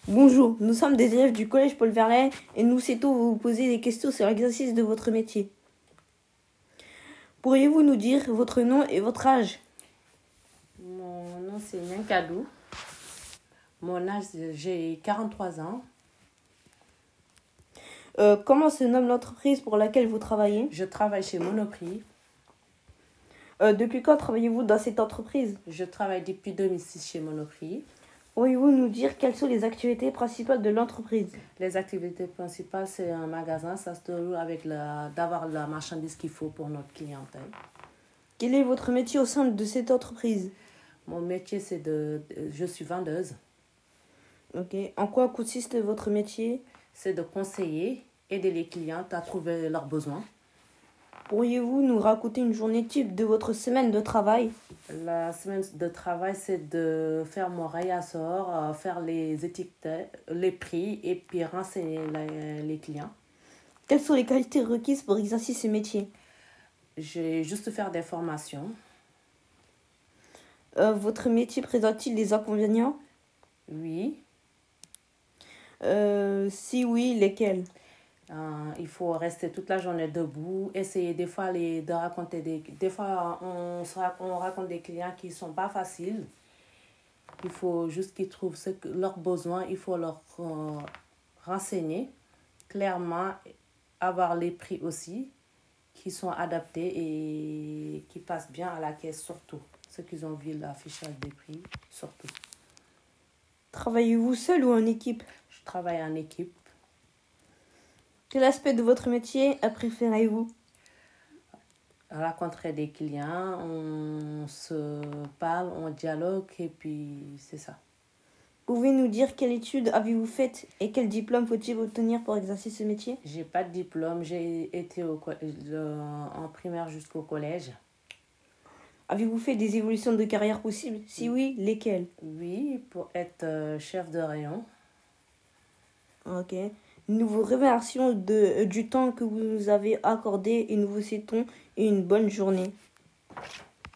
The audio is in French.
Bonjour, nous sommes des élèves du collège Paul Verlaine et nous souhaitons vous poser des questions sur l'exercice de votre métier. Pourriez-vous nous dire votre nom et votre âge? Mon nom c'est Nyankadou. Mon âge, j'ai 43 ans. Comment se nomme l'entreprise pour laquelle vous travaillez? Je travaille chez Monoprix. Depuis quand travaillez-vous dans cette entreprise? Je travaille depuis 2006 chez Monoprix. Pourriez-vous nous dire quelles sont les activités principales de l'entreprise? Les activités principales, c'est un magasin. Ça se déroule avec d'avoir la marchandise qu'il faut pour notre clientèle. Quel est votre métier au sein de cette entreprise? Mon métier, je suis vendeuse. Ok. En quoi consiste votre métier? C'est de conseiller, aider les clientes à trouver leurs besoins. Pourriez-vous nous raconter une journée type de votre semaine de travail? La semaine de travail, c'est de faire mon rayassort, faire les étiquettes, les prix et puis renseigner les clients. Quelles sont les qualités requises pour exercer ce métier? J'ai juste faire des formations. Votre métier présente-t-il des inconvénients? Oui. Si oui, lesquels? Il faut rester toute la journée debout, essayer des fois de raconter des fois on raconte des clients qui sont pas faciles. Il faut juste qu'ils trouvent leurs besoins, il faut leur renseigner clairement, avoir les prix aussi qui sont adaptés et qui passent bien à la caisse surtout. Ceux qui ont vu l'affichage des prix surtout. Travaillez-vous seul ou en équipe? Je travaille en équipe. Quel aspect de votre métier préférez-vous? Rencontrer des clients, on se parle, on dialogue et puis c'est ça. Pouvez-vous nous dire quelle étude avez-vous faite et quel diplôme faut-il obtenir pour exercer ce métier? J'ai pas de diplôme, j'ai été en primaire jusqu'au collège. Avez-vous fait des évolutions de carrière possibles? Si oui, lesquelles? Oui, pour être chef de rayon. Ok. Nous vous remercions du temps que vous nous avez accordé et nous vous souhaitons une bonne journée.